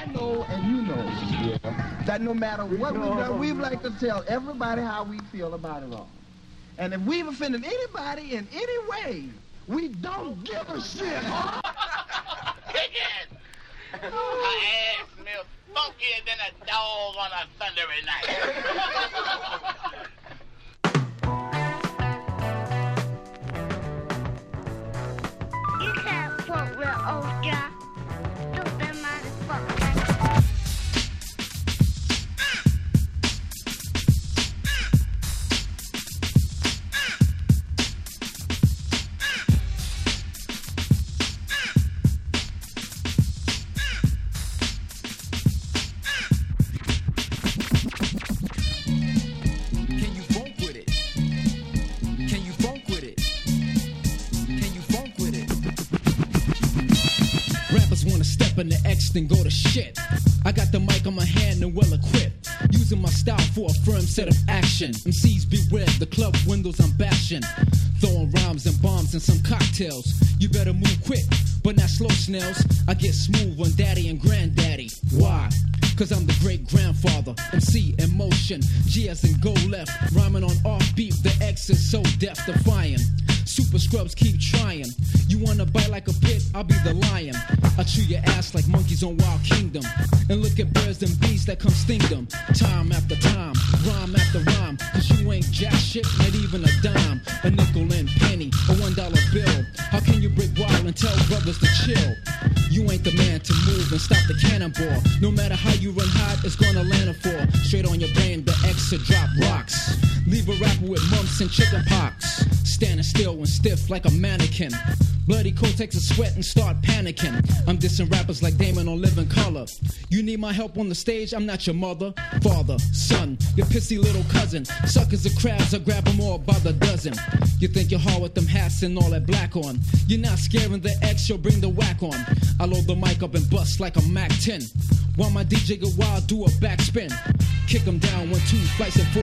I know and you know that no matter what we've done, we like to tell everybody how we feel about it all. And if we've offended anybody in any way, we don't give a shit. Her ass smells funkier than a dog on a thundery night. You can't fuck with old guy. Stupid motherfucker. In the X, then go to shit. I got the mic on my hand and well equipped, using my style for a firm set of action. MCs beware, the club windows I'm bashing, throwing rhymes and bombs and some cocktails. You better move quick, but not slow snails. I get smooth on daddy and granddaddy. Why? Cause I'm the great grandfather. MC in motion, G as in go left, rhyming on offbeat. The X is so death defying. Super scrubs keep trying. You wanna bite like a pit? I'll be the lion. I chew your ass like monkeys on Wild Kingdom, and look at birds and bees that come sting them. Time after time, rhyme after rhyme. Cause you ain't jack shit, not even a dime, a nickel and penny, a $1 bill. How can you break wild and tell brothers to chill? You ain't the man to move and stop the cannonball. No matter how you run hot, it's gonna land a fall. Straight on your brain, the X to drop rocks. Leave a rapper with mumps and chicken pox, standing still and stiff like a mannequin. Bloody coat takes a sweat and start panicking. I'm dissing rappers like Damon on Living Color. You need my help on the stage? I'm not your mother, father, son, your pissy little cousin. Suckers are crabs, I grab them all by the dozen. You think you're hard with them hats and all that black on. You're not scaring the X, you'll bring the whack on. I load the mic up and bust like a Mac 10, while my DJ go wild, do a backspin. Kick 'em down 1, 2 flights and 4.